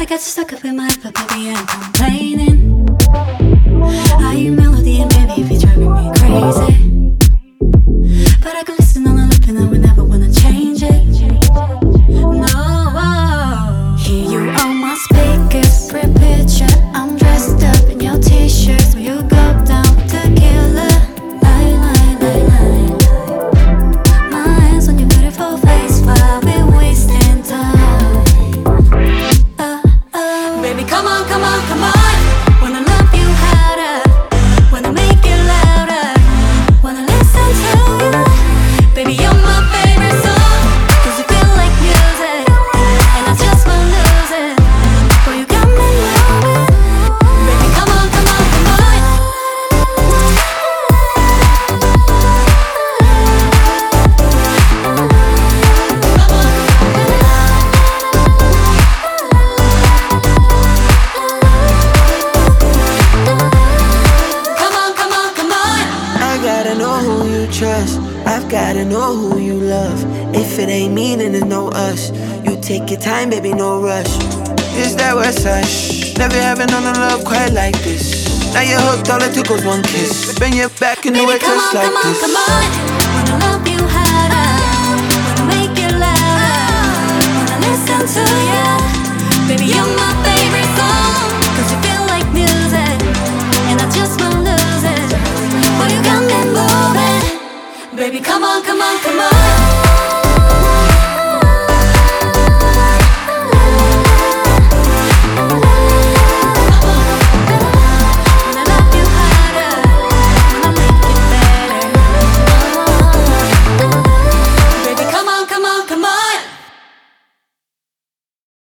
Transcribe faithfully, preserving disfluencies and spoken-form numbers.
I got you stuck up in my head, but baby, I'm complaining. Are you melody and baby, if you're driving me crazy? But I can listen on a loop and I would never wanna change it. No, hear you on my speakers, pretty picture. I'm dressed up in your t-shirts, will you go down with tequila? Lie, lie, lie, lie. My hands on your beautiful face while we're wasting time. Uh, uh. Baby, come on, come on, come on. Wanna love you harder, wanna make it louder, wanna listen to you. Baby, you're my favorite song, cause you feel like music, and I just won't lose it. Boy, you got me moving. Baby, come on, come on, come on. Come on, come on, come on. I gotta know who you trust, I've gotta know who you love. If it ain't me, then there's no us. You take your time, baby, no rush. It's that west side, never having known a love quite like this. Now you're hooked, all it took was one kiss. Bend your back and do Baby, it come just on, like come on, this. come on. Wanna love you harder, wanna make it louder, wanna listen to ya. Baby, you're my favorite song, cause you feel like music, and I just won't lose it. Boy, you got me moving. Baby, come on, come on, come on.